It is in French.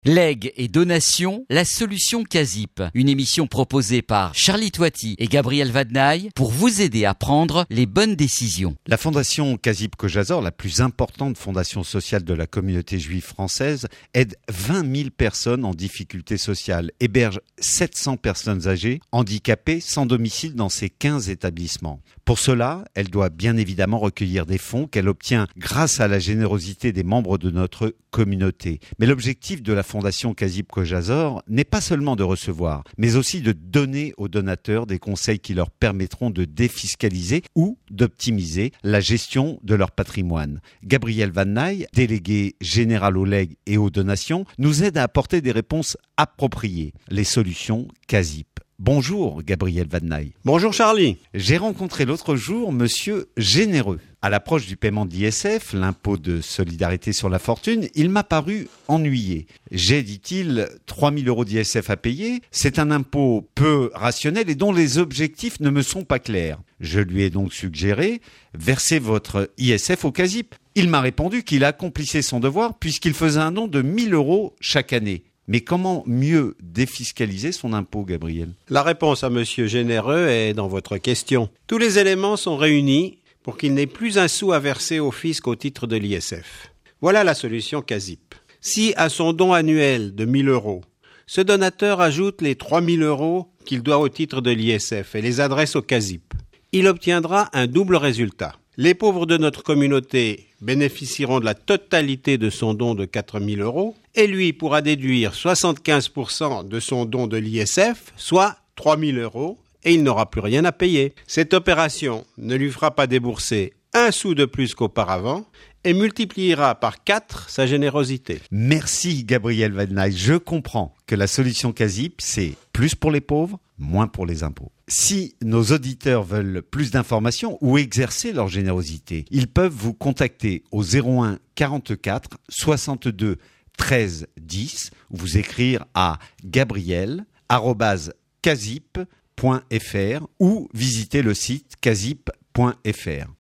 Legs et donations, la solution CASIP. Une émission proposée par Charlie Toiti et Gabriel Vadnaï pour vous aider à prendre les bonnes décisions. La fondation CASIP Kojazor, la plus importante fondation sociale de la communauté juive française, aide 20 000 personnes en difficulté sociale, héberge 700 personnes âgées, handicapées, sans domicile dans ses 15 établissements. Pour cela, elle doit bien évidemment recueillir des fonds qu'elle obtient grâce à la générosité des membres de notre communauté. Mais l'objectif de la fondation CASIP Kojazor n'est pas seulement de recevoir, mais aussi de donner aux donateurs des conseils qui leur permettront de défiscaliser ou d'optimiser la gestion de leur patrimoine. Gabriel Vadnaï, délégué général aux legs et aux donations, nous aide à apporter des réponses appropriées. Les solutions CASIP. Bonjour Gabriel Vadnaï. Bonjour Charlie. J'ai rencontré l'autre jour Monsieur Généreux. À l'approche du paiement de l'ISF, l'impôt de solidarité sur la fortune, il m'a paru ennuyé. J'ai, dit-il, 3 000 € d'ISF à payer. C'est un impôt peu rationnel et dont les objectifs ne me sont pas clairs. Je lui ai donc suggéré « Versez votre ISF au CASIP ». Il m'a répondu qu'il accomplissait son devoir puisqu'il faisait un don de 1 000 € chaque année. Mais comment mieux défiscaliser son impôt, Gabriel ? La réponse à Monsieur Généreux est dans votre question. Tous les éléments sont réunis pour qu'il n'ait plus un sou à verser au fisc au titre de l'ISF. Voilà la solution CASIP. Si à son don annuel de 1 000 €, ce donateur ajoute les 3 000 € qu'il doit au titre de l'ISF et les adresse au CASIP, il obtiendra un double résultat. Les pauvres de notre communauté bénéficieront de la totalité de son don de 4 000 € et lui pourra déduire 75% de son don de l'ISF, soit 3 000 € et il n'aura plus rien à payer. Cette opération ne lui fera pas débourser un sou de plus qu'auparavant et multipliera par 4 sa générosité. Merci Gabriel Vadnaï. Je comprends que la solution CASIP, c'est plus pour les pauvres, moins pour les impôts. Si nos auditeurs veulent plus d'informations ou exercer leur générosité, ils peuvent vous contacter au 01 44 62 13 10 ou vous écrire à gabriel@casip.fr ou visiter le site casip.fr.